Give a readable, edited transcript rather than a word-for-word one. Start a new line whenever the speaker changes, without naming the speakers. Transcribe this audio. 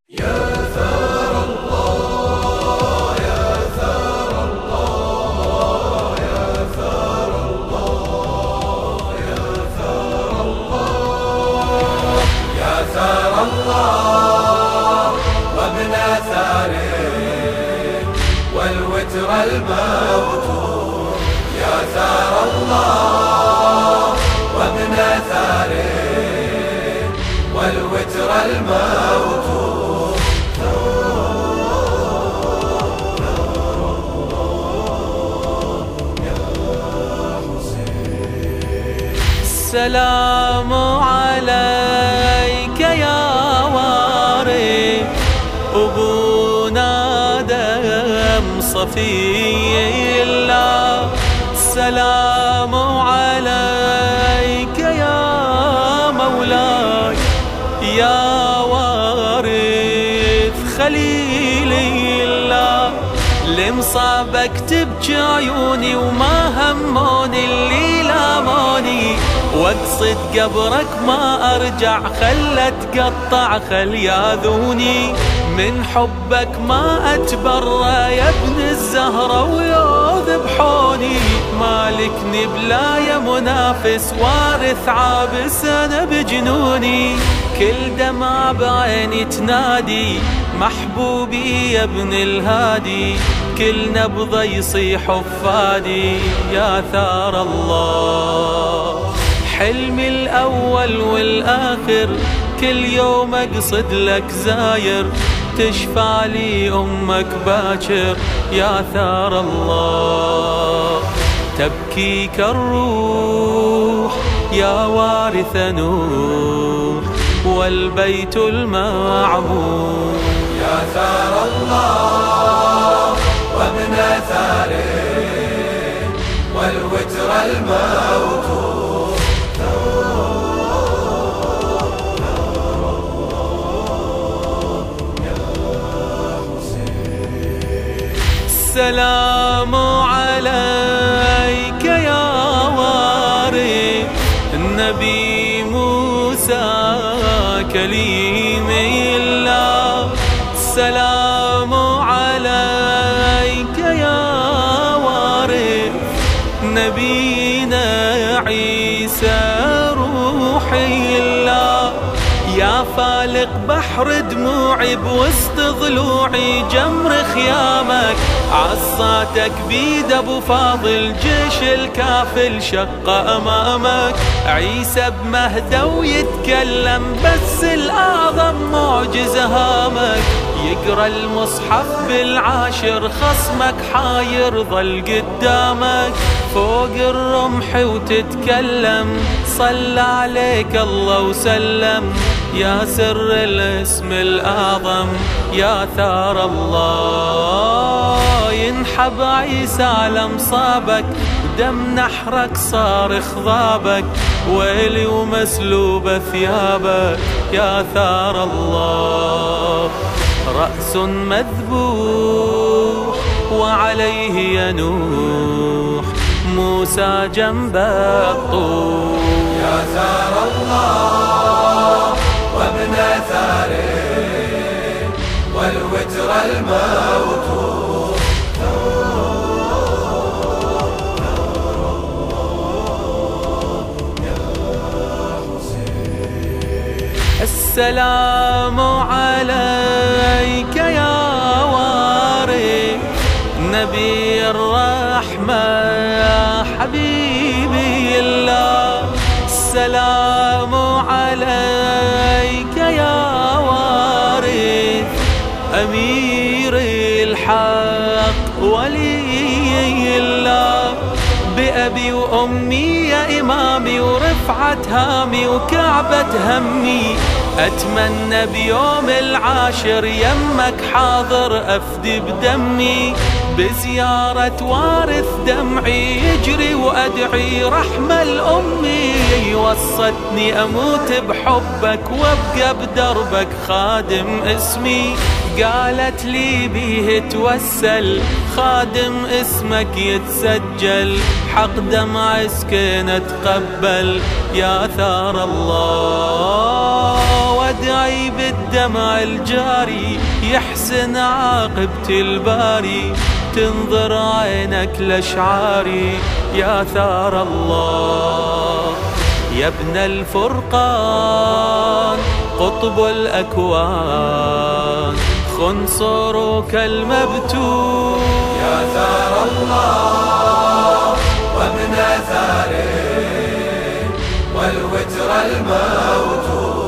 يا ثار الله يا ثار الله يا ثار الله يا ثار الله يا ثار الله وابن ثار والوتر الموتور يا ثار الله وابن ثار والوتر الموتور
السلام عليك يا وارث أبونا دم صفي الله. السلام عليك يا مولاي يا وارث خليل الله. لمصابك تبكي عيوني وما هموني اللي لاموني، واقصد قبرك ما ارجع خل اتقطع خل ياذوني. من حبك ما اتبرى يا ابن الزهرة ويذبحوني. مالكني بلا يا منافس وارث عابس انا بجنوني. كل دمعة بعيني تنادي محبوبي يا ابن الهادي. كل نبضة يصيح فادي يا ثار الله. حلمي الأول والآخر كل يوم أقصد لك زاير. تشفع لي أمك باكر يا ثار الله. تبكيك الروح يا وارث نور والبيت المعمور
يا ثار الله وابن ثار والوتر الموتور
السلام عليك يا وارث النبي موسى كليم الله. السلام عليك يا وارث نبينا عيسى روحي الله. يا فالق بحر دموعي بوسط ضلوعي جمر خيامك. عصاتك بيد ابو فاضل جيش الكافل شق امامك. عيسى بمهدى ويتكلم بس الاعظم معجز هامك. يقرا المصحف بالعاشر خصمك حاير ظل قدامك. فوق الرمح وتتكلم صلى عليك الله وسلم. يا سر الاسم الأعظم يا ثار الله. ينحب عيسى على مصابك ودم نحرك صارخ ضابك. ويلي ومسلوب ثيابك يا ثار الله. رأس مذبوح وعليه ينوح موسى جنب الطور
يا ثار الله وابن ثار والوتر الموتور
السلام عليك يا وارث نبي الرحمة يا حبيبي الله. السلام عليك يا وارث أمير الحق ولي الله. بأبي وأمي يا إمامي ورفعة هامي وكعبة همي. أتمنى بيوم العاشر يمك حاضر أفدي بدمي. بزيارة وارث دمعي يجري وأدعي رحمة الأمي. وصتني أموت بحبك وابقى بدربك خادم اسمي. قالت لي بيه توسل خادم اسمك يتسجل. حق دمع سكينة تقبل يا ثار الله. وادعي بالدمع الجاري يحسن عاقبة الباري، تنظر عينك لأشعاري يا ثار الله. يا ابن الفرقان قطب الأكوان، خنصرك المبتون
يا ثار الله وابن ثاره والوتر الموتور.